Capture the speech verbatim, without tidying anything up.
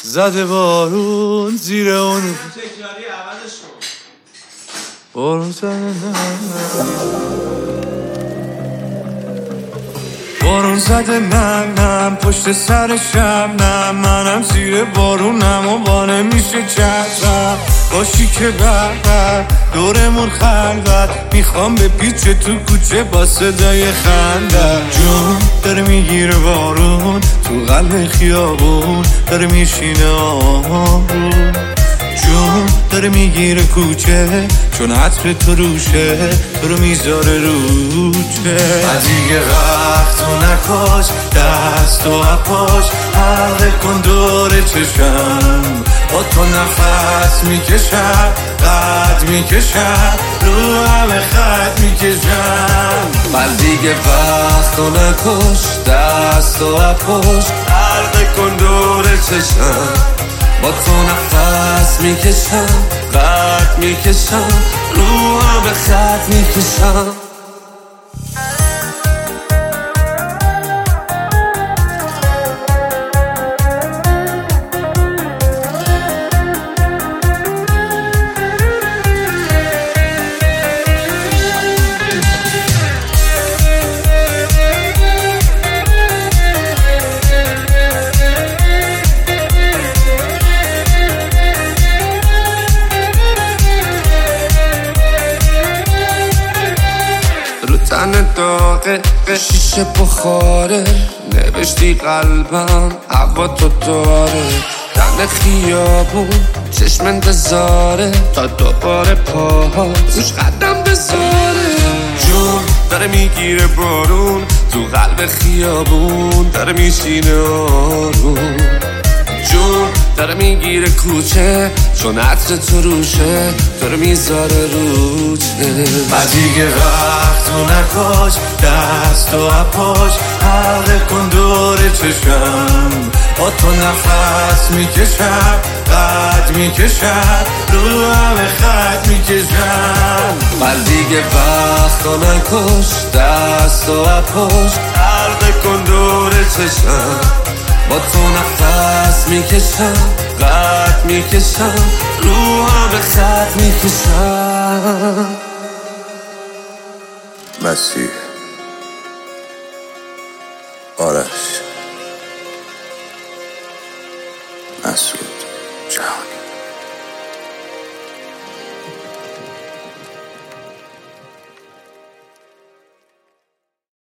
زده بارون زیر اون بارون زده نه بارون زده نم نم پشت سرشم نم منم زیر بارونم و بانه میشه چترم باشی که بر دورمون خلوت میخوام به پیچ تو کوچه با صدای خنده جون داره میگیره بارون تو قلب خیابون داره میشینه آروم جون داره میگیره کوچه چون عطر تو روشه تو رو میذاره روچه از دیگه وقت تو نکش دست و اپاش حلقه کن دور چشم با تو نفس میکشم قد میکشم رو همه خط میکشم از دیگه وقت تو نکش دست و اپاش حلقه کن دور چشم با تو نفس میکشم قد میکشم رو همه خط میکشم تن داغه شیشه بخاره نوشتی قلبم هوا تو داره تن خیابون چشم انتظاره تا دوباره پاها روش قدم بذاره جون داره میگیره بارون تو قلب خیابون داره میشینه آروم جون داره میگیره کوچه چون عطر تو روشه داره میذاره روچه و دیگه وقت تو نکش دست و اپاش حلقه کن دور چشم با تو نفس میکشم قد میکشم رو همه خط میکشم و دیگه وقت تو نکش دست و اپاش حلقه کن دور چشم با تو نفس میکشم قد میکشم رو همه خط میکشم مسیح آرش